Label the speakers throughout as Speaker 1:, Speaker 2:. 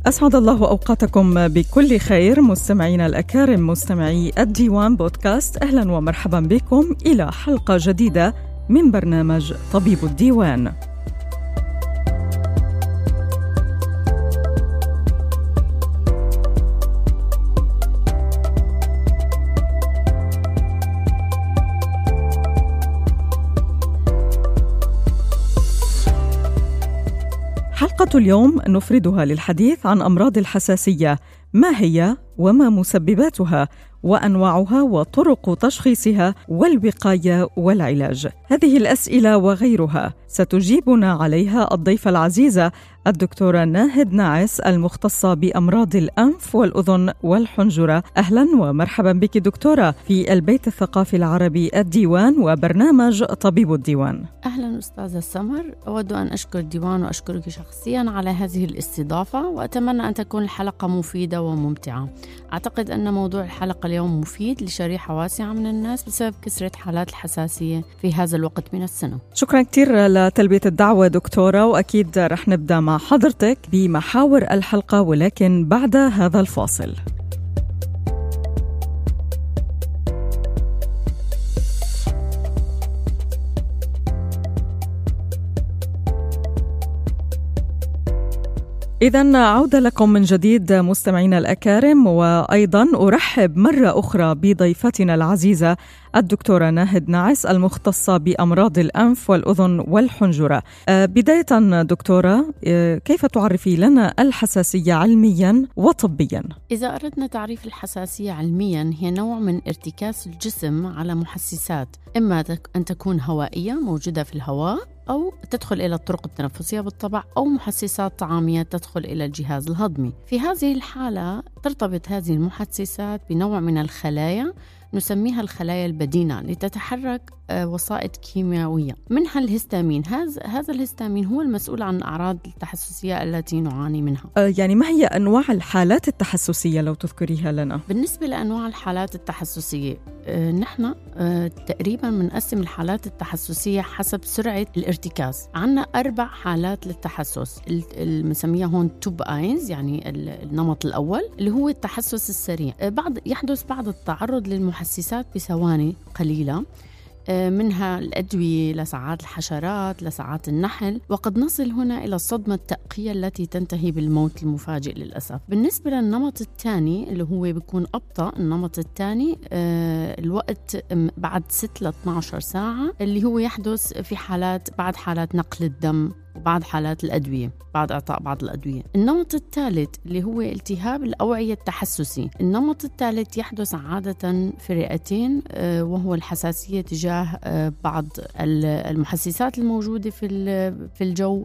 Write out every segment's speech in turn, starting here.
Speaker 1: أسعد الله أوقاتكم بكل خير مستمعينا الأكارم، مستمعي الديوان بودكاست. أهلا ومرحبا بكم إلى حلقة جديدة من برنامج طبيب الديوان. حلقة اليوم نفردها للحديث عن أمراض الحساسية، ما هي وما مسبباتها وأنواعها وطرق تشخيصها والوقاية والعلاج. هذه الأسئلة وغيرها ستجيبنا عليها الضيفة العزيزة الدكتورة ناهد ناعس المختصة بأمراض الأنف والأذن والحنجرة. أهلا ومرحبا بك دكتورة في البيت الثقافي العربي الديوان وبرنامج طبيب الديوان.
Speaker 2: أهلا أستاذة سمر، أود أن أشكر الديوان وأشكرك شخصيا على هذه الاستضافة، وأتمنى أن تكون الحلقة مفيدة وممتعة. أعتقد أن موضوع الحلقة اليوم مفيد لشريحة واسعة من الناس بسبب كثرة حالات الحساسية في هذا الوقت من السنة.
Speaker 1: شكرا كثير لتلبية الدعوة دكتورة، وأكيد رح نبدأ مع حضرتك بمحاور الحلقة ولكن بعد هذا الفاصل. إذن عودة لكم من جديد مستمعينا الأكارم، وأيضا أرحب مرة أخرى بضيفتنا العزيزة الدكتورة ناهد ناعس المختصة بأمراض الأنف والأذن والحنجرة. بداية دكتورة، كيف تعرفي لنا الحساسية علميا وطبيا؟
Speaker 2: إذا أردنا تعريف الحساسية علميا، هي نوع من ارتكاز الجسم على محسسات، إما أن تكون هوائية موجودة في الهواء، أو تدخل إلى الطرق التنفسية بالطبع، أو محسسات طعامية تدخل إلى الجهاز الهضمي. في هذه الحالة ترتبط هذه المحسسات بنوع من الخلايا نسميها الخلايا البدينة لتتحرك وسائط كيميائية، منها الهستامين. هذا الهستامين هو المسؤول عن أعراض التحسسية التي نعاني منها.
Speaker 1: يعني ما هي أنواع الحالات التحسسية لو تذكريها لنا؟
Speaker 2: بالنسبة لأنواع الحالات التحسسية، نحن تقريبا بنقسم الحالات التحسسية حسب سرعة الارتكاز. عنا 4 حالات للتحسس المسمية هون توب اينز، يعني النمط الأول اللي هو التحسس السريع. يحدث بعد التعرض للمحسسات بثواني قليلة، منها الأدوية لساعات الحشرات لساعات النحل، وقد نصل هنا إلى الصدمة التأقية التي تنتهي بالموت المفاجئ للأسف. بالنسبة للنمط الثاني اللي هو بيكون أبطأ، النمط الثاني الوقت بعد 6 ل 12 ساعة، اللي هو يحدث في بعد حالات نقل الدم وبعد حالات الأدوية، بعد إعطاء بعض الأدوية. النمط الثالث اللي هو التهاب الأوعية التحسسي. النمط الثالث يحدث عادة في رئتين، وهو الحساسية تجاه بعض المحسسات الموجودة في الجو،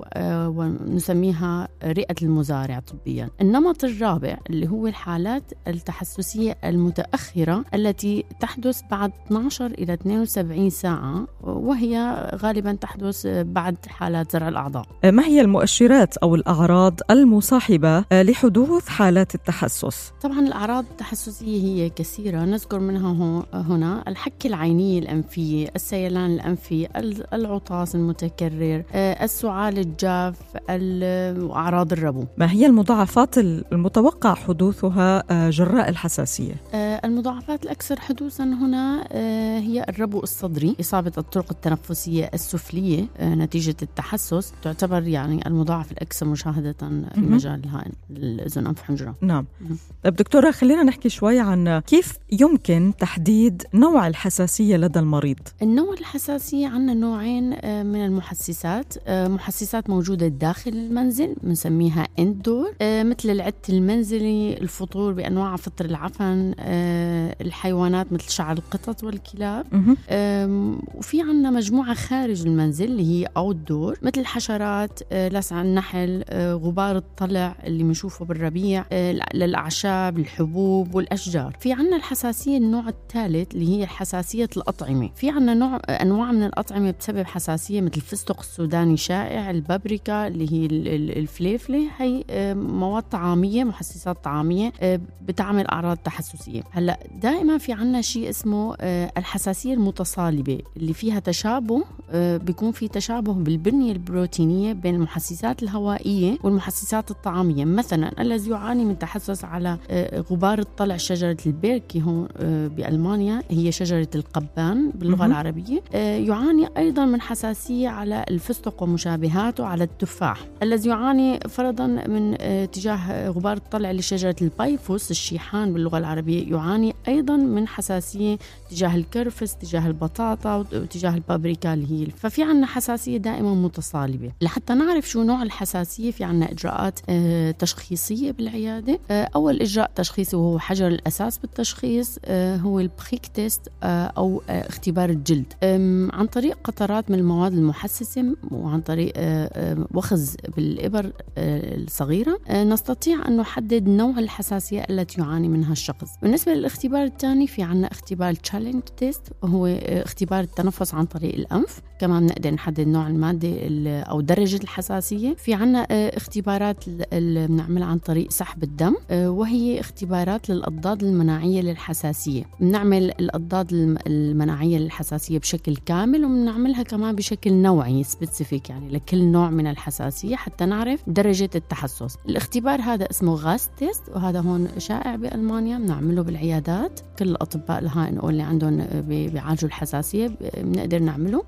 Speaker 2: ونسميها رئة المزارع طبيا. النمط الرابع اللي هو الحالات التحسسية المتأخرة التي تحدث بعد 12 إلى 72 ساعة، وهي غالبا تحدث بعد حالات زرع الأعضاء.
Speaker 1: ما هي المؤشرات أو الأعراض المصاحبة لحدوث حالات التحسس؟
Speaker 2: طبعا الأعراض التحسسية هي كثيرة، نذكر منها هنا الحكة العينية الأنفية، السيلان الأنفي، العطاس المتكرر، السعال الجاف، وأعراض الربو.
Speaker 1: ما هي المضاعفات المتوقع حدوثها جراء الحساسية؟
Speaker 2: المضاعفات الأكثر حدوثا هنا هي الربو الصدري، إصابة الطرق التنفسية السفلية نتيجة التحسس، تعتبر يعني المضاعف الأكثر مشاهدة في مجال الأذن أنف حنجرة.
Speaker 1: نعم. طيب دكتورة، خلينا نحكي شوي عن كيف يمكن تحديد نوع الحساسية لدى المريض.
Speaker 2: النوع الحساسية عندنا نوعين من المحسسات. محسسات موجودة داخل المنزل بنسميها اندور، مثل العد المنزلي، الفطور بأنواع فطر العفن، الحيوانات مثل شعر القطط والكلاب. وفي عندنا مجموعة خارج المنزل اللي هي outdoor، مثل الحشرات، لسع النحل، غبار الطلع اللي بنشوفه بالربيع، للأعشاب، الحبوب والأشجار. في عنا الحساسية النوع الثالث اللي هي حساسية الأطعمة. في عنا أنواع من الأطعمة بتسبب حساسية، مثل الفستق السوداني شائع، البابريكا اللي هي الفليفلة، هي مواد طعامية، محسسات طعامية بتعمل أعراض تحسسية. هلا دائما في عنا شيء اسمه الحساسية المتصالبة اللي فيها تشابه، بيكون في تشابه بالبنية البروتينية بين المحسسات الهوائية والمحسسات الطعامية. مثلا الذي يعاني من تحسس على غبار الطلع شجرة البيركي هون بألمانيا، هي شجرة القبان باللغة العربية، يعاني أيضا من حساسية على الفستق ومشابهاته على التفاح. الذي يعاني فرضا من تجاه غبار الطلع لشجرة البايفوس الشيحان باللغة العربية يعاني أيضا من حساسية تجاه الكرفس، تجاه البطاطا وتجاه البابريكا اللي هي. ففي عنا حساسية دائما متصالبة. لحتى نعرف شو نوع الحساسية في عنا إجراءات تشخيصية بالعيادة. أول إجراء تشخيصي وهو حجر الأساس بالتشخيص هو البريك تيست أو اختبار الجلد عن طريق قطرات من المواد المحسسة وعن طريق وخز بالإبر الصغيرة نستطيع أن نحدد نوع الحساسية التي يعاني منها الشخص. بالنسبة للاختبار الثاني في عنا اختبار تشالنج تيست وهو اختبار التنفس عن طريق الأنف، كمان نقدر نحدد نوع المادة أو درجة الحساسية. في عنا اختبارات اللي بنعملها عن طريق سحب الدم وهي اختبارات للأضداد المناعية للحساسية. بنعمل الأضداد المناعية للحساسية بشكل كامل وبنعملها كمان بشكل نوعي سبيسيفيك، يعني لكل نوع من الحساسية حتى نعرف درجة التحسس. الاختبار هذا اسمه غاز تيست وهذا هون شائع بألمانيا، بنعمله بالعيادات. كل الأطباء الهائن اللي عندهم بيعالجوا الحساسية بنقدر نعمله.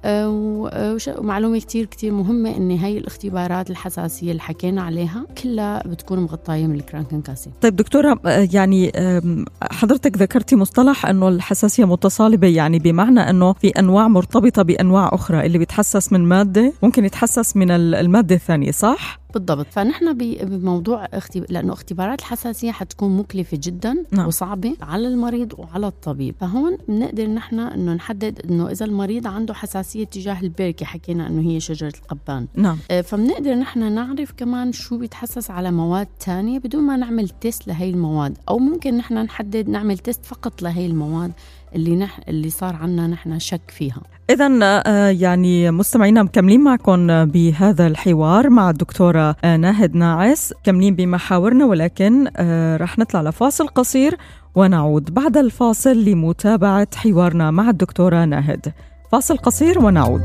Speaker 2: ومعلومة كتير مهمة إن هاي الاختبارات الحساسية اللي حكينا عليها كلها بتكون مغطاية من الكرانكنكاسي.
Speaker 1: طيب دكتورة، يعني حضرتك ذكرتي مصطلح أنه الحساسية متصالبة، يعني بمعنى أنه في أنواع مرتبطة بأنواع أخرى، اللي بيتحسس من مادة ممكن يتحسس من المادة الثانية، صح؟
Speaker 2: بالضبط. فنحن بموضوع لأنه اختبارات الحساسية حتكون مكلفة جدا وصعبة على المريض وعلى الطبيب. فهون بنقدر نحن أنه نحدد أنه إذا المريض عنده حساسية تجاه البيركي، حكينا أنه هي شجرة القبان، فبنقدر نحن نعرف كمان شو بيتحسس على مواد تانية بدون ما نعمل تيست لهي المواد، أو ممكن نحن نحدد نعمل تيست فقط لهي المواد اللي صار عنا نحن شك فيها.
Speaker 1: إذن يعني مستمعينا مكملين معكم بهذا الحوار مع الدكتورة ناهد ناعس، كملين بمحاورنا، ولكن رح نطلع لفاصل قصير ونعود بعد الفاصل لمتابعة حوارنا مع الدكتورة ناهد. فاصل قصير ونعود.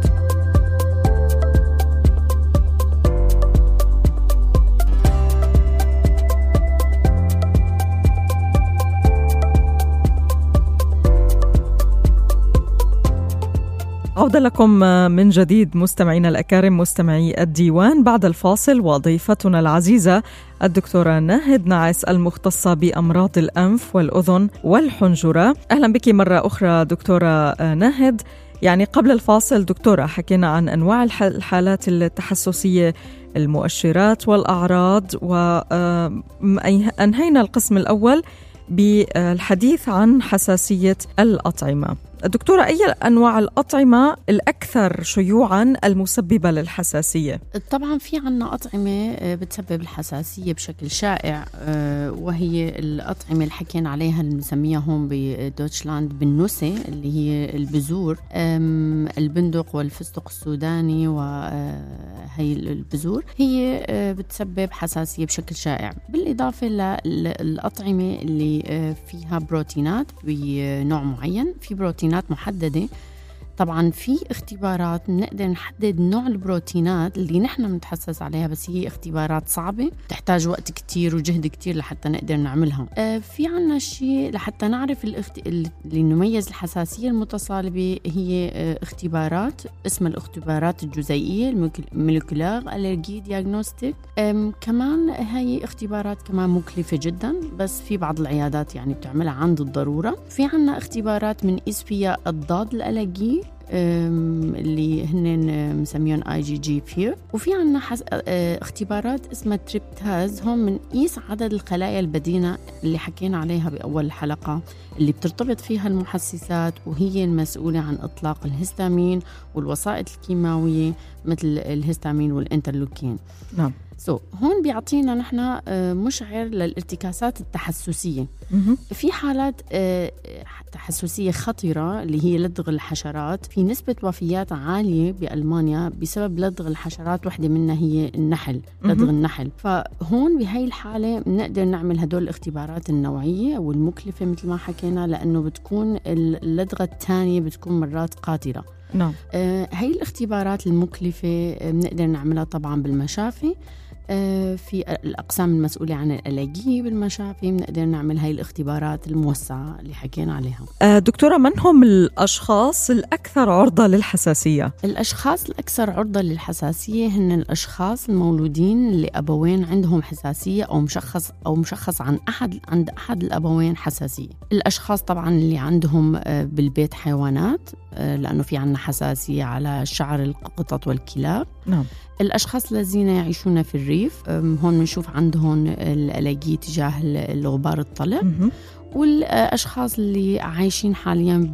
Speaker 1: عودة لكم من جديد مستمعينا الأكارم، مستمعي الديوان. بعد الفاصل وضيفتنا العزيزة الدكتورة ناهد ناعس المختصة بأمراض الأنف والأذن والحنجرة. أهلا بك مرة أخرى دكتورة ناهد. يعني قبل الفاصل دكتورة حكينا عن أنواع الحالات التحسسية، المؤشرات والأعراض، وأنهينا القسم الأول بالحديث عن حساسية الأطعمة. دكتورة، أي أنواع الأطعمة الأكثر شيوعاً المسببة للحساسية؟
Speaker 2: طبعاً في عنا أطعمة بتسبب الحساسية بشكل شائع، وهي الأطعمة اللي حكينا عليها اللي بنسميها هون بدوتشلاند بالنوسة، اللي هي البذور، البندق والفستق السوداني، وهي البذور هي بتسبب حساسية بشكل شائع. بالإضافة للأطعمة اللي فيها بروتينات بنوع معين، في بروتينات محددة. طبعا في اختبارات بنقدر نحدد نوع البروتينات اللي نحن بنتحسس عليها، بس هي اختبارات صعبة تحتاج وقت كتير وجهد كتير لحتى نقدر نعملها. في عنا شيء لحتى نعرف اللي نميز الحساسية المتصالبة، هي اختبارات اسمها الاختبارات الجزيئية المولكولار ألرجي دياغنوستيك. كمان هي اختبارات كمان مكلفة جدا، بس في بعض العيادات يعني بتعملها عند الضرورة. في عنا اختبارات من فيها الضاد الألرجي اللي هن مسميون IgG Fear، وفي عنا اختبارات اسمها تريبتاز، هم بنقيس عدد الخلايا البدينة اللي حكينا عليها بأول الحلقة، اللي بترتبط فيها المحسسات وهي المسؤولة عن إطلاق الهستامين والوسائط الكيماوية مثل الهستامين والإنترلوكين.
Speaker 1: نعم.
Speaker 2: هون بيعطينا نحن مشعر للارتكاسات التحسسية. في حالات تحسسية خطرة اللي هي لدغ الحشرات. في نسبة وفيات عالية بألمانيا بسبب لدغ الحشرات، واحدة منها هي النحل، لدغ النحل. فهون بهاي الحالة بنقدر نعمل هدول الاختبارات النوعية والمكلفة مثل ما حكينا، لأنه بتكون اللدغة الثانية بتكون مرات قاتلة.
Speaker 1: نعم.
Speaker 2: هاي الاختبارات المكلفة بنقدر نعملها طبعا بالمشافي. في الأقسام المسؤولة عن الألاجي بالمشافي بنقدر نعمل هاي الاختبارات الموسعة اللي حكينا عليها.
Speaker 1: دكتورة، من هم الأشخاص الأكثر عرضة للحساسية؟
Speaker 2: الأشخاص الأكثر عرضة للحساسية هن الأشخاص المولودين اللي أبوين عندهم حساسية أو مشخص عند أحد الأبوين حساسية. الأشخاص طبعا اللي عندهم بالبيت حيوانات، لأنه في عنا حساسية على شعر القطط والكلاب.
Speaker 1: نعم.
Speaker 2: الأشخاص الذين يعيشون في الريف، هون بنشوف عندهم الألاجي تجاه الغبار الطلع. والأشخاص اللي عايشين حاليا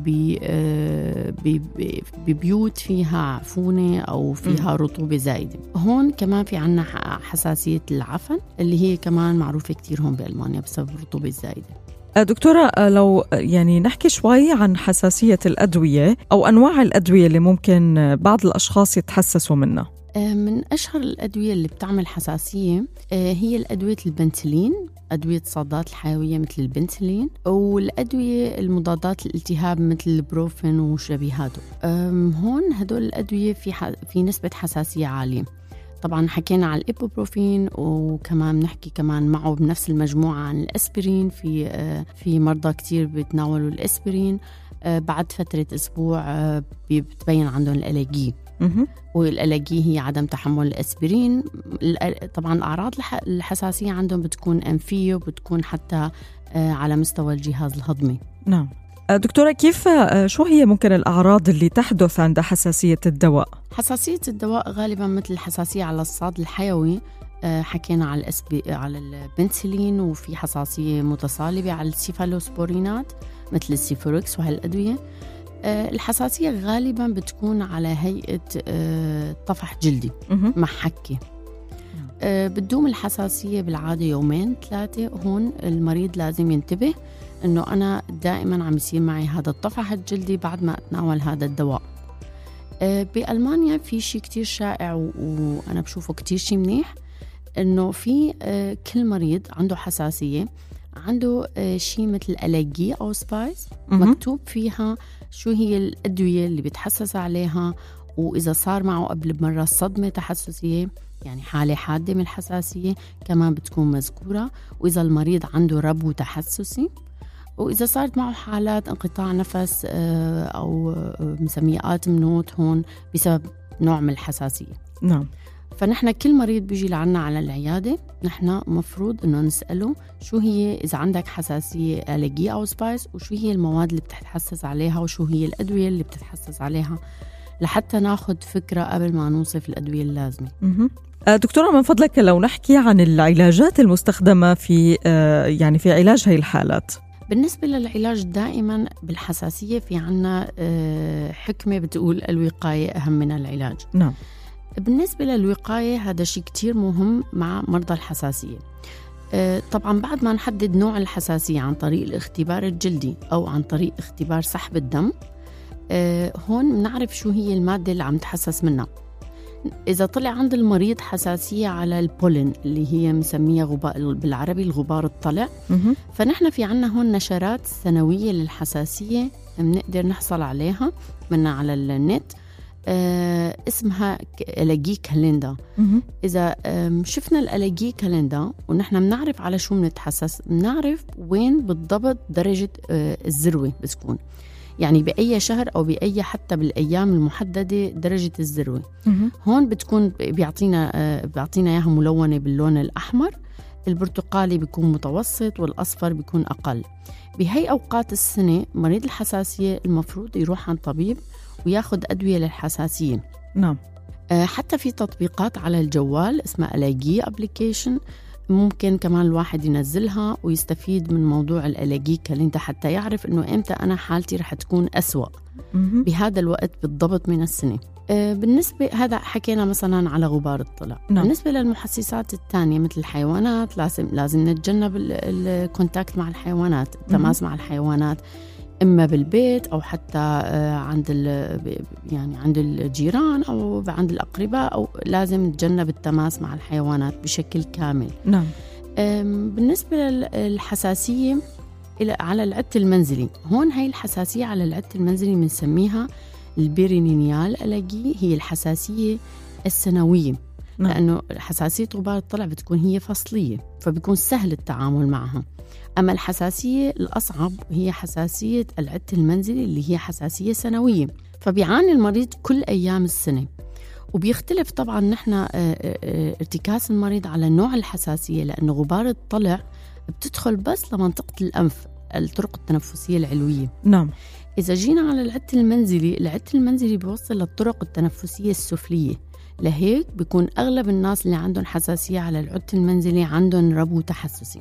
Speaker 2: ببيوت فيها عفونة أو فيها رطوبة زائدة. هون كمان في عنا حساسية العفن اللي هي كمان معروفة كتير هون بألمانيا بسبب الرطوبة الزائدة.
Speaker 1: دكتورة، لو يعني نحكي شوي عن حساسية الأدوية أو أنواع الأدوية اللي ممكن بعض الأشخاص يتحسسوا منها.
Speaker 2: من أشهر الأدوية اللي بتعمل حساسية هي الأدوية البنسلين، أدوية الصادات الحيوية مثل البنسلين، والأدوية المضادات الالتهاب مثل البروفين وشبيهاته. هون هدول الأدوية في نسبة حساسية عالية. طبعا حكينا على الإيبوبروفين، وكمان نحكي كمان معه بنفس المجموعة عن الأسبرين. في مرضى كتير بيتناولوا الأسبرين بعد فترة أسبوع بتبين عندهم الألاجي. والألاجي هي عدم تحمل الأسبرين. طبعا أعراض الحساسية عندهم بتكون أنفية وبتكون حتى على مستوى الجهاز الهضمي.
Speaker 1: نعم. دكتورة، شو هي ممكن الأعراض اللي تحدث عند حساسية الدواء؟
Speaker 2: حساسية الدواء غالبا مثل الحساسية على الصاد الحيوي، حكينا على البنسلين، وفي حساسية متصالبة على السيفالوسبورينات مثل السيفوركس وهالأدوية. الحساسية غالبا بتكون على هيئة طفح جلدي مع حكة. بتدوم الحساسية بالعادة 2-3. هون المريض لازم ينتبه إنه أنا دائما عم يصير معي هذا الطفح الجلدي بعد ما أتناول هذا الدواء. بألمانيا في شيء كتير شائع وأنا بشوفه كتير شيء منيح، إنه في كل مريض عنده حساسية عنده شيء مثل ألاجي أو سبايس مكتوب فيها شو هي الأدوية اللي بيتحسس عليها، وإذا صار معه قبل بمرة صدمة تحسسية يعني حالة حادة من الحساسية كمان بتكون مذكورة، وإذا المريض عنده ربو تحسسي، وإذا صارت معه حالات انقطاع نفس أو مسميه آتم نوت هون بسبب نوع من الحساسية.
Speaker 1: نعم.
Speaker 2: فنحن كل مريض بيجي لعنا على العيادة نحن مفروض إنه نسأله شو هي إذا عندك حساسية ألاجي أو سبايس، وشو هي المواد اللي بتتحسس عليها، وشو هي الأدوية اللي بتتحسس عليها، لحتى ناخد فكرة قبل ما نوصف الأدوية اللازمة.
Speaker 1: دكتورة، من فضلك لو نحكي عن العلاجات المستخدمة في علاج هاي الحالات.
Speaker 2: بالنسبة للعلاج دائما بالحساسية في عنا حكمة بتقول الوقاية أهم من العلاج.
Speaker 1: نعم.
Speaker 2: بالنسبة للوقاية هذا شيء كتير مهم مع مرضى الحساسية. طبعا بعد ما نحدد نوع الحساسية عن طريق الاختبار الجلدي أو عن طريق اختبار سحب الدم، هون بنعرف شو هي المادة اللي عم تحسس منها. إذا طلع عند المريض حساسية على البولين اللي هي مسمية بالعربي الغبار الطلع، فنحن في عنا هون نشرات سنوية للحساسية بنقدر نحصل عليها من على النت، اسمها ألاجي كالندا. إذا شفنا الألاجي كالندا ونحن بنعرف على شو بنتحسس، بنعرف وين بالضبط درجة الذروة بتكون، يعني بأي شهر أو بأي حتى بالأيام المحددة درجة الذروة. هون بتكون بيعطينا إياها ملونة باللون الأحمر، البرتقالي بيكون متوسط، والأصفر بيكون أقل. بهي أوقات السنة مريض الحساسية المفروض يروح عند طبيب وياخد أدوية للحساسية.
Speaker 1: نعم.
Speaker 2: حتى في تطبيقات على الجوال اسمها ألاجي أبليكيشن، ممكن كمان الواحد ينزلها ويستفيد من موضوع الألاجي كالندا حتى يعرف إنه إمتى أنا حالتي رح تكون أسوأ بهذا الوقت بالضبط من السنة. بالنسبة هذا حكينا مثلا على غبار الطلع.
Speaker 1: نعم.
Speaker 2: بالنسبة للمحسسات الثانية مثل الحيوانات، لازم نتجنب الكونتاكت مع الحيوانات، التماس مع الحيوانات، إما بالبيت أو حتى عند الجيران أو عند الأقرباء، أو لازم نتجنب التماس مع الحيوانات بشكل كامل.
Speaker 1: نعم.
Speaker 2: بالنسبة للحساسية على العد المنزلي، هون هاي الحساسية على العد المنزلي بنسميها البيرينيال ألرجي، هي الحساسية السنوية.
Speaker 1: نعم.
Speaker 2: لأنه حساسية غبار الطلع بتكون هي فصلية، فبيكون سهل التعامل معها. أما الحساسية الأصعب هي حساسية العد المنزلي اللي هي حساسية سنوية، فبيعاني المريض كل أيام السنة. وبيختلف طبعا نحن ارتكاز المريض على نوع الحساسية، لأنه غبار الطلع بتدخل بس لمنطقة الأنف، الطرق التنفسية العلوية.
Speaker 1: نعم.
Speaker 2: إذا جينا على العد المنزلي بيوصل للطرق التنفسية السفلية، لهيك بيكون أغلب الناس اللي عندهم حساسية على العد المنزلي عندهم ربو تحسسي.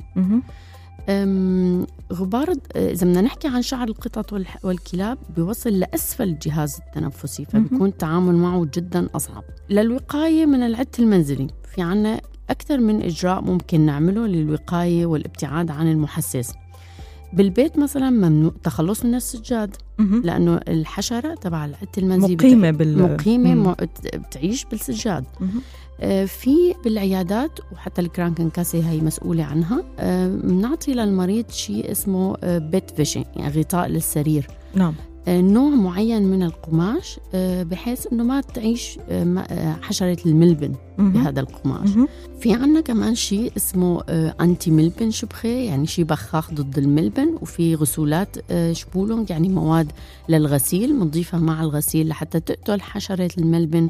Speaker 2: غبار إذا بدنا نحكي عن شعر القطط والكلاب بيوصل لأسفل الجهاز التنفسي، فبيكون التعامل معه جدا أصعب. للوقاية من العد المنزلي في عنا أكثر من إجراء ممكن نعمله للوقاية والابتعاد عن المحسس. بالبيت مثلا ممنوع التخلص من السجاد، لأنه الحشرة تبع العد المنزلي مقيمة بتعيش بالسجاد. في بالعيادات وحتى الكرانكنكاسي هي مسؤولة عنها، بنعطي للمريض شيء اسمه بيت فيشن، يعني غطاء للسرير.
Speaker 1: نعم.
Speaker 2: نوع معين من القماش بحيث انه ما تعيش حشرة الملبن بهذا القماش. في عنا كمان شيء اسمه انتي ملبن شبخة، يعني شيء بخاخ ضد الملبن، وفي غسولات شبولونج يعني مواد للغسيل بنضيفها مع الغسيل لحتى تقتل حشرة الملبن،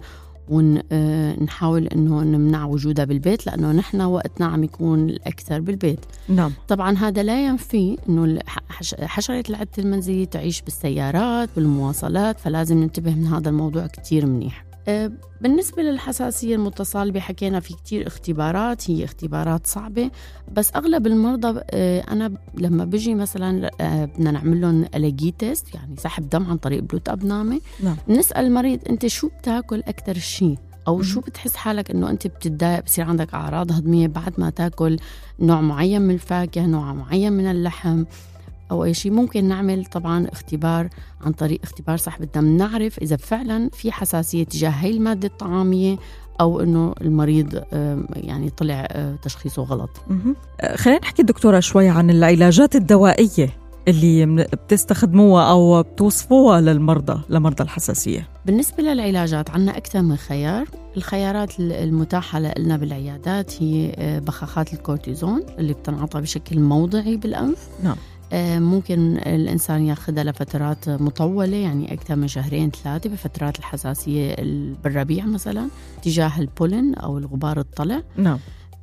Speaker 2: ونحاول انه نمنع وجودها بالبيت، لانه نحن وقتنا عم يكون الاكثر بالبيت.
Speaker 1: نعم.
Speaker 2: طبعا هذا لا ينفي انه حشرة العد المنزلي تعيش بالسيارات بالمواصلات، فلازم ننتبه من هذا الموضوع كتير منيح. بالنسبة للحساسية المتصالبة حكينا في كتير اختبارات، هي اختبارات صعبة، بس أغلب المرضى أنا لما بجي مثلا بدنا نعمل لهم ألرجي تيست، يعني سحب دم عن طريق بلوت أبنامة.
Speaker 1: نعم.
Speaker 2: نسأل المريض أنت شو بتاكل أكتر شيء، أو شو بتحس حالك أنه أنت بتتضايق بصير عندك أعراض هضمية بعد ما تاكل نوع معين من الفاكهة، نوع معين من اللحم أو أي شيء. ممكن نعمل طبعا اختبار عن طريق اختبار سحب الدم، نعرف إذا فعلا في حساسية تجاه هاي المادة الطعامية أو إنه المريض يعني طلع تشخيصه غلط.
Speaker 1: خلينا نحكي دكتورة شوي عن العلاجات الدوائية اللي بتستخدموها أو بتوصفوها لمرضى الحساسية.
Speaker 2: بالنسبة للعلاجات عنا أكثر من خيار. الخيارات المتاحة لنا بالعيادات هي بخاخات الكورتيزون اللي بتنعطى بشكل موضعي بالأنف.
Speaker 1: نعم.
Speaker 2: ممكن الإنسان يأخذها لفترات مطولة، يعني أكثر من 2-3 بفترات الحساسية بالربيع مثلا تجاه البولن أو الغبار الطلع.
Speaker 1: نعم.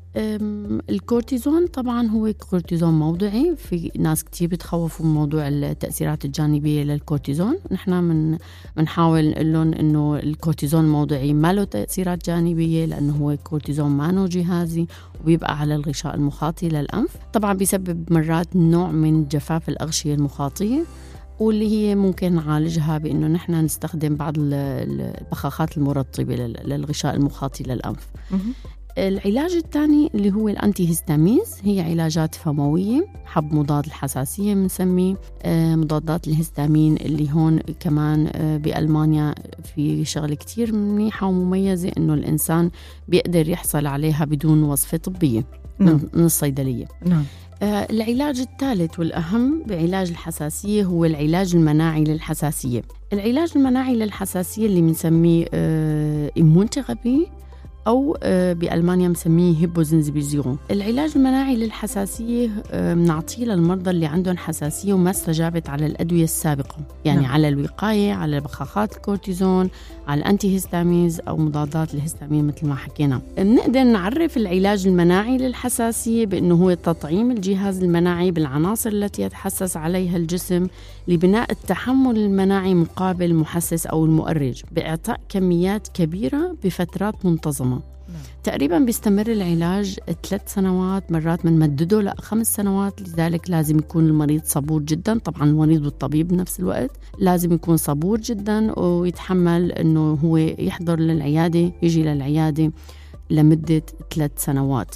Speaker 2: الكورتيزون طبعا هو كورتيزون موضعي، في ناس كتير بتخوفوا من موضوع التأثيرات الجانبية للكورتيزون. نحن بنحاول نقول لهم إنه الكورتيزون الموضعي ما له تأثيرات جانبية، لأنه هو كورتيزون مانو جهازي وبيبقى على الغشاء المخاطي للأنف. طبعا بيسبب مرات نوع من جفاف الأغشية المخاطية، واللي هي ممكن نعالجها بأنه نحن نستخدم بعض البخاخات المرطبة للغشاء المخاطي للأنف. العلاج الثاني اللي هو الأنتي هيستامينز، هي علاجات فموية، حب مضاد الحساسية بنسميه مضادات الهستامين، اللي هون كمان بألمانيا في شغلة كتير منيحة ومميزة إنه الإنسان بيقدر يحصل عليها بدون وصفة طبية من الصيدلية.
Speaker 1: نعم.
Speaker 2: العلاج الثالث والأهم بعلاج الحساسية هو العلاج المناعي للحساسية. العلاج المناعي للحساسية اللي بنسميه إيمونوثيرابي أو بألمانيا مسميه هيبوزنزبيزيون. العلاج المناعي للحساسية بنعطيه للمرضى اللي عندهم حساسية وما استجابت على الأدوية السابقة، يعني نعم. على الوقاية، على بخاخات الكورتيزون، على الأنتي هيستامينز أو مضادات الهستامين مثل ما حكينا. بنقدر نعرف العلاج المناعي للحساسية بأنه هو تطعيم الجهاز المناعي بالعناصر التي يتحسس عليها الجسم لبناء التحمل المناعي مقابل المحسس أو المؤرج، بإعطاء كميات كبيرة بفترات منتظمة. تقريبا بيستمر العلاج 3 سنوات، مرات بنمدده ل5 سنوات. لذلك لازم يكون المريض صبور جدا، طبعا المريض والطبيب بنفس الوقت لازم يكون صبور جدا ويتحمل انه هو يحضر للعيادة، يجي للعيادة لمدة 3 سنوات.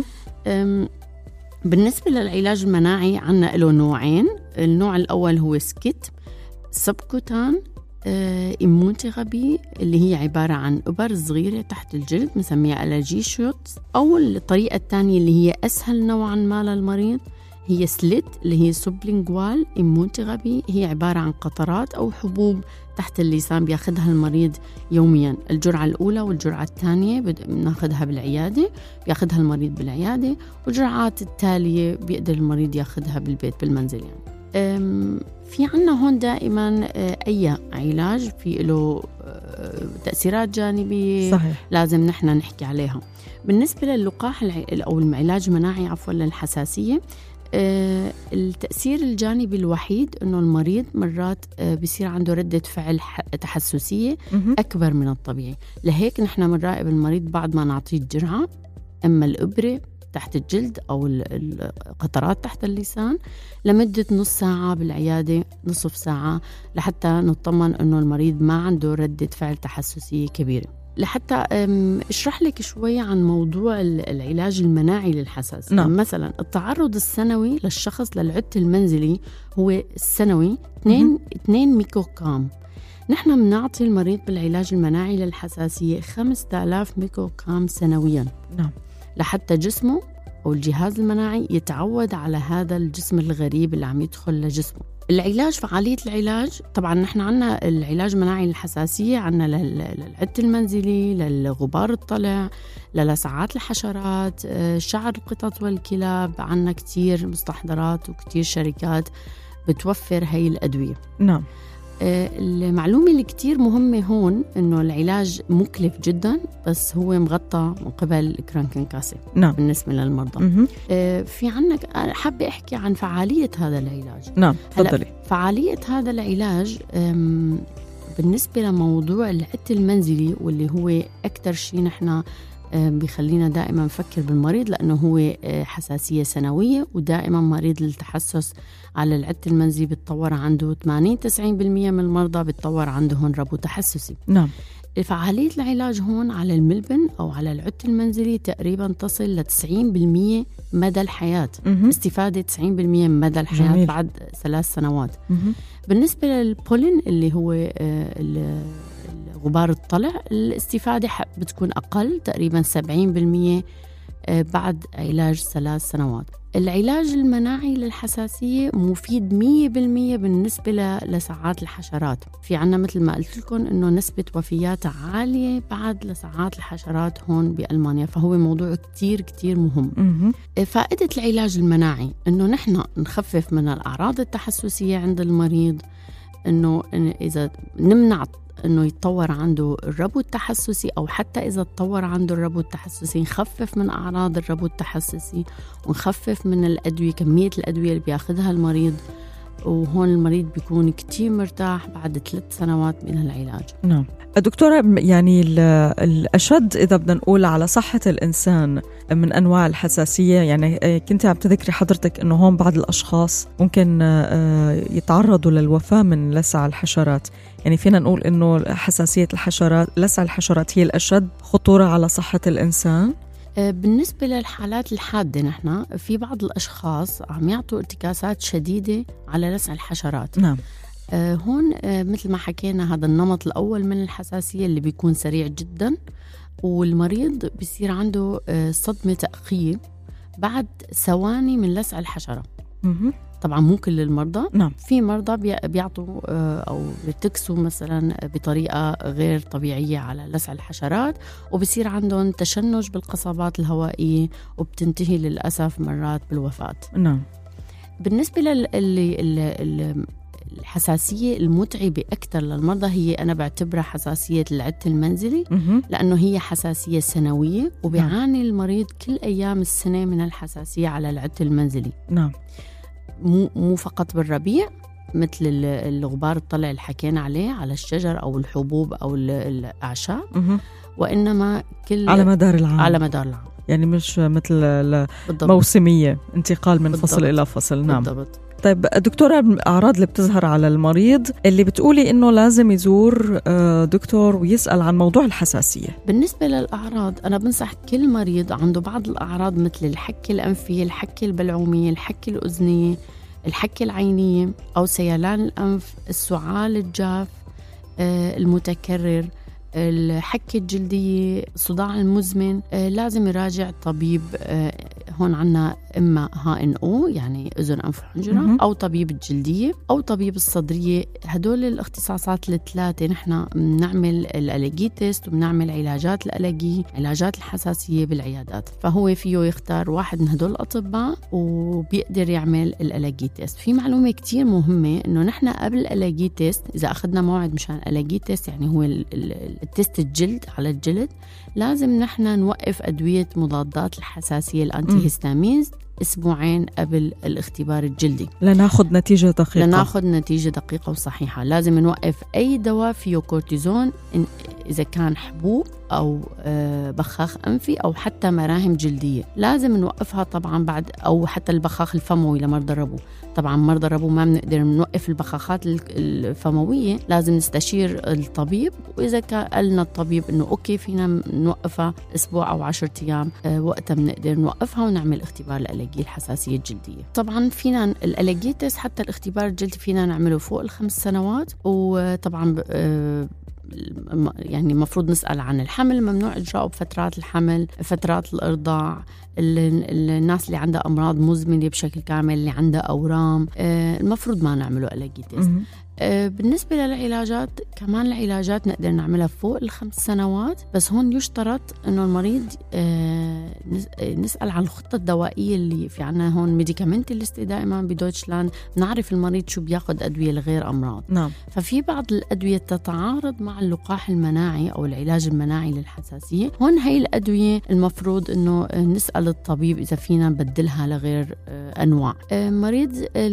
Speaker 2: بالنسبة للعلاج المناعي عنا له نوعين. النوع الأول هو سكيت سبكوتان إيمونوثيرابي، اللي هي عبارة عن إبر صغيرة تحت الجلد بنسميها ألرجي شوت. أو الطريقة الثانية اللي هي أسهل نوعا ما للمريض هي سليت، اللي هي سوبلينغوال إيمونوثيرابي. هي عبارة عن قطرات أو حبوب تحت اللسان بياخدها المريض يوميا. الجرعة الأولى والجرعة الثانية بناخدها بالعيادة، بياخدها المريض بالعيادة، والجرعات التالية بيقدر المريض ياخدها بالبيت بالمنزل. يعني في عنا هون دائما أي علاج في له تأثيرات جانبية صحيح. لازم نحن نحكي عليها. بالنسبة للقاح أو العلاج المناعي للحساسية، التأثير الجانبي الوحيد أنه المريض مرات بيصير عنده ردة فعل تحسسية أكبر من الطبيعي. لهيك نحن بنراقب المريض بعد ما نعطيه الجرعة، أما الإبرة تحت الجلد أو القطرات تحت اللسان، لمدة نص ساعة بالعيادة، نصف ساعة، لحتى نطمن أنه المريض ما عنده ردة فعل تحسسية كبيرة. لحتى اشرح لك شوي عن موضوع العلاج المناعي للحساس. مثلا التعرض السنوي للشخص للعد المنزلي هو السنوي 2 ميكروغرام. نحن بنعطي المريض بالعلاج المناعي للحساسية 5000 ميكروغرام سنويا. لحتى جسمه أو الجهاز المناعي يتعود على هذا الجسم الغريب اللي عم يدخل لجسمه. العلاج، فعالية العلاج، طبعا نحن عنا العلاج المناعي للحساسية، عنا للعد المنزلي، للغبار الطلع، للسعات الحشرات، شعر القطط والكلاب. عنا كتير مستحضرات وكتير شركات بتوفر هاي الأدوية. نعم. المعلومة اللي كتير مهمة هون إنه العلاج مكلف جدا، بس هو مغطى من قبل كرانكنكاسة. نعم. بالنسبة للمرضى. في عنا حابة أحكي عن فعالية هذا العلاج. نعم، تفضلي. فعالية هذا العلاج بالنسبة لموضوع العد المنزلي، واللي هو أكتر شيء نحن بيخلينا دائما نفكر بالمريض، لأنه هو حساسية سنوية، ودائما مريض التحسس على العد المنزلي بيتطور عنده 80-90% من المرضى بيتطور عندهم ربو تحسسي. نعم. فعالية العلاج هون على الملبن أو على العد المنزلي تقريبا تصل ل 90% مدى الحياة. استفادة 90% مدى الحياة. جميل. بعد 3 سنوات. بالنسبة للبولين اللي هو غبار الطلع، الاستفادة بتكون أقل، تقريبا 70% بعد علاج 3 سنوات. العلاج المناعي للحساسية مفيد 100% بالنسبة لساعات الحشرات. في عنا مثل ما قلت لكم إنه نسبة وفيات عالية بعد لساعات الحشرات هون بألمانيا، فهو موضوع كتير كتير مهم. فائدة العلاج المناعي إنه نحن نخفف من الأعراض التحسسية عند المريض، إنه إذا نمنع إنه يتطور عنده الربو التحسسي، أو حتى إذا تطور عنده الربو التحسسي نخفف من أعراض الربو التحسسي، ونخفف من الأدوية، كمية الأدوية اللي بياخدها المريض. وهون المريض بيكون كتير مرتاح بعد 3 سنوات من العلاج. نعم.
Speaker 1: دكتورة، يعني الأشد إذا بدنا نقول على صحة الإنسان من أنواع الحساسية، يعني كنت عم تذكري حضرتك أنه هون بعض الأشخاص ممكن يتعرضوا للوفاة من لسع الحشرات. يعني فينا نقول أنه حساسية الحشرات، لسع الحشرات، هي الأشد خطورة على صحة الإنسان.
Speaker 2: بالنسبة للحالات الحادة، نحن في بعض الأشخاص عم يعطوا ارتكاسات شديدة على لسع الحشرات. نعم. هون مثل ما حكينا، هذا النمط الأول من الحساسية اللي بيكون سريع جدا، والمريض بيصير عنده صدمة تأخير بعد ثواني من لسع الحشرة. طبعا مو كل المرضى. نعم. في مرضى بيعطوا أو بيرتكسوا مثلا بطريقة غير طبيعية على لسع الحشرات، وبصير عندهم تشنج بالقصبات الهوائية، وبتنتهي للأسف مرات بالوفاة. نعم. بالنسبة الحساسية المتعبة أكثر للمرضى هي أنا بعتبرها حساسية العد المنزلي، لأنه هي حساسية سنوية، وبيعاني المريض كل أيام السنة من الحساسية على العد المنزلي. نعم. مو فقط بالربيع مثل الغبار الطلع اللي حكينا عليه على الشجر أو الحبوب أو الأعشاب، وإنما
Speaker 1: على مدار العام.
Speaker 2: على مدار العام،
Speaker 1: يعني مش مثل موسمية، انتقال من فصل إلى فصل. نعم
Speaker 2: بالضبط.
Speaker 1: طيب دكتورة، الأعراض اللي بتظهر على المريض اللي بتقولي إنه لازم يزور دكتور ويسأل عن موضوع الحساسية.
Speaker 2: بالنسبة للأعراض أنا بنصح كل مريض عنده بعض الأعراض مثل الحكة الأنفية، الحكة البلعومية، الحكة الأذنية، الحكة العينية أو سيلان الأنف، السعال الجاف المتكرر، الحكة الجلدية، الصداع المزمن، لازم يراجع طبيب. هون عنا إما HNO يعني أذن أنف وحنجرة، أو طبيب الجلدية أو طبيب الصدرية. هدول الاختصاصات الثلاثة نحن بنعمل الألرجي تيست وبنعمل علاجات الألرجي، علاجات الحساسية بالعيادات. فهو فيه يختار واحد من هدول الأطباء وبيقدر يعمل الألرجي تيست. في معلومة كتير مهمة إنه نحن قبل الألرجي تيست إذا أخذنا موعد مشان الألرجي تيست، يعني هو التيست الجلد على الجلد، لازم نحن نوقف أدوية مضادات الحساسية الأنتي هيستامينز أسبوعين قبل الاختبار الجلدي
Speaker 1: لناخذ نتيجة
Speaker 2: دقيقة وصحيحة. لازم نوقف أي دواء فيه كورتيزون إذا كان حبوب أو بخاخ أنفي أو حتى مراهم جلدية، لازم نوقفها طبعا بعد، أو حتى البخاخ الفموي لمرضى الربو. طبعا مرضى الربو ما بنقدر نوقف البخاخات الفموية، لازم نستشير الطبيب، وإذا قالنا الطبيب إنه أوكي فينا نوقفها أسبوع أو 10 أيام، وقتها بنقدر نوقفها ونعمل اختبار الألرجي الحساسية الجلدية. طبعا فينا الألرجي تيست حتى الاختبار الجلدي فينا نعمله فوق 5 سنوات. وطبعا يعني مفروض نسأل عن الحمل، ممنوع إجراءه بفترات الحمل، فترات الإرضاع، الناس اللي عندها أمراض مزمنة بشكل كامل، اللي عندها أورام، المفروض ما نعمله ألرجي تيست. بالنسبة للعلاجات كمان، العلاجات نقدر نعملها فوق 5 سنوات، بس هون يشترط إنه المريض نسأل عن الخطة الدوائية اللي في عنا. هون ميديكامنت ليست دائما بدويتشلاند نعرف المريض شو بياخد أدوية لغير أمراض.
Speaker 1: نعم.
Speaker 2: ففي بعض الأدوية تتعارض مع اللقاح المناعي أو العلاج المناعي للحساسية. هون هاي الأدوية المفروض إنه نسأل الطبيب إذا فينا نبدلها لغير أنواع. مريض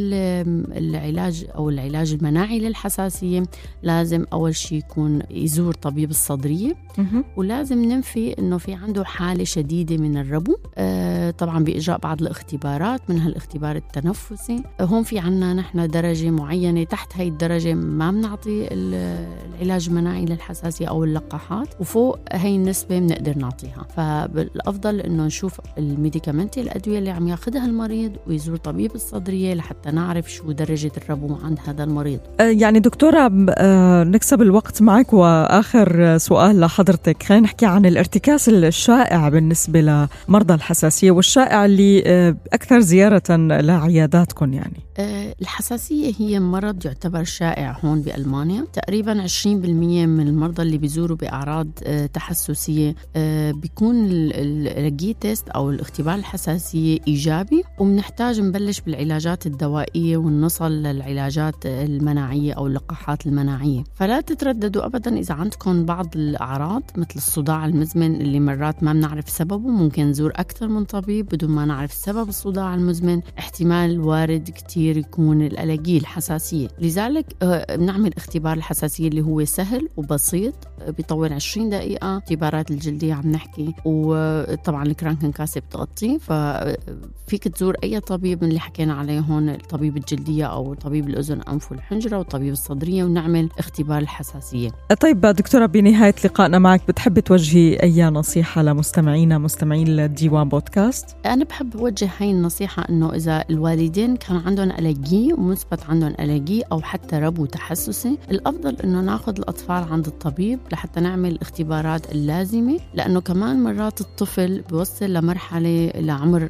Speaker 2: العلاج أو العلاج المناعي للحساسية لازم أول شيء يكون يزور طبيب الصدرية، ولازم ننفي إنه في عنده حالة شديدة من الربو، طبعا بإجراء بعض الاختبارات منها الاختبار التنفسي. هون في عنا نحن درجة معينة، تحت هاي الدرجة ما بنعطي العلاج المناعي للحساسية أو اللقاحات، وفوق هاي النسبة بنقدر نعطيها. فالأفضل إنه نشوف الميديكامنت الأدوية اللي عم ياخدها المريض ويزور طبيب الصدرية لحتى نعرف شو درجة الربو عند هذا المريض.
Speaker 1: يعني دكتورة نكسب الوقت معك، وآخر سؤال لحضرتك، خلينا نحكي عن الارتكاز الشائع بالنسبة لمرضى الحساسية، والشائع اللي أكثر زيارة لعياداتكم. يعني
Speaker 2: الحساسية هي مرض يعتبر شائع هون بألمانيا. تقريبا 20% من المرضى اللي بيزوروا بأعراض تحسسية بيكون الألرجي تيست أو الاختبار الحساسية إيجابي، وبنحتاج نبلش بالعلاجات الدوائية ونصل للعلاجات المناعية أو اللقاحات المناعية. فلا تترددوا أبدا إذا عندكم بعض الأعراض مثل الصداع المزمن اللي مرات ما بنعرف سببه، ممكن نزور أكثر من طبيب بدون ما نعرف سبب الصداع المزمن. احتمال وارد كتير يكون الألرجي الحساسية، لذلك بنعمل اختبار الحساسية اللي هو سهل وبسيط، بيطول 20 دقيقة. اختبارات الجلدية عم نحكي، وطبعا الكرانكنكاسة بتغطيه. ففيك تزور أي طبيب من اللي حكينا عليه هون، طبيب الجلدية أو طبيب الأذن أنف والحنجرة وطبيب الصدرية، ونعمل اختبار الحساسية.
Speaker 1: طيب دكتورة، بنهاية لقائنا معك بتحب توجهي أي نصيحة لمستمعين الديوان بودكاست؟
Speaker 2: أنا بحب أوجه هاي النصيحة، إنه إذا الوالدين كان عندهم ألرجي ومثبت عندهم ألرجي أو حتى ربو تحسسي، الأفضل إنه ناخذ الأطفال عند الطبيب لحتى نعمل الاختبارات اللازمة، لأنه كمان مرات الطفل بيوصل لمرحلة لعمر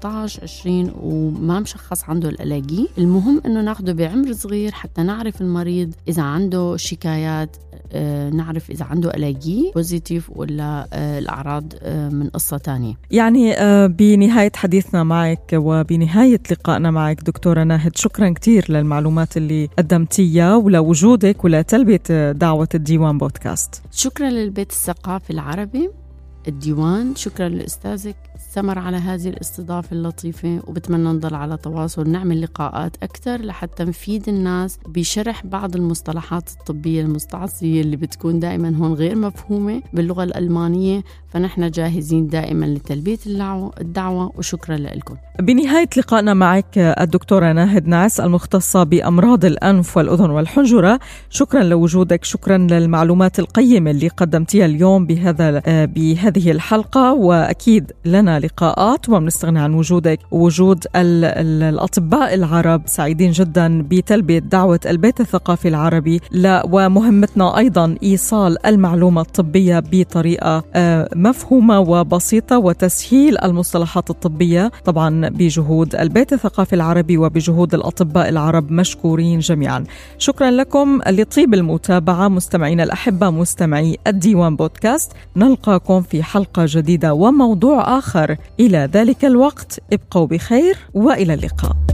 Speaker 2: 15-20 وما مشخص عنده الألرجي. المهم إنه ناخده بعمر صغير حتى نعرف المريض إذا عنده شكايات، نعرف إذا عنده ألرجي بوزيتيف ولا الأعراض من قصة تانية.
Speaker 1: يعني بنهاية حديثنا معك وبنهاية لقائنا معك دكتورة ناهد، شكرا كتير للمعلومات اللي قدمتيها ولوجودك ولتلبية دعوة الديوان بودكاست.
Speaker 2: شكرا للبيت الثقافي العربي الديوان. شكرا لأستاذك سمر على هذه الاستضافة اللطيفة، وبتمنى نضل على تواصل، نعمل لقاءات أكثر لحتى نفيد الناس بشرح بعض المصطلحات الطبية المستعصية اللي بتكون دائما هون غير مفهومة باللغة الألمانية. فنحن جاهزين دائما لتلبية الدعوة، وشكرا لكم.
Speaker 1: بنهاية لقائنا معك الدكتورة ناهد نعس المختصة بأمراض الأنف والأذن والحنجرة، شكرا لوجودك، شكرا للمعلومات القيمة اللي قدمتيها اليوم بهذه الحلقة، وأكيد لنا لقاءات وما بنستغنى عن وجودك ووجود الأطباء العرب. سعيدين جدا بتلبية دعوة البيت الثقافي العربي، ومهمتنا أيضا إيصال المعلومة الطبية بطريقة مفهومة وبسيطة وتسهيل المصطلحات الطبية، طبعا بجهود البيت الثقافي العربي وبجهود الأطباء العرب، مشكورين جميعا. شكرا لكم لطيب المتابعة مستمعين الأحبة، مستمعي الديوان بودكاست. نلقاكم في حلقة جديدة وموضوع آخر. إلى ذلك الوقت ابقوا بخير وإلى اللقاء.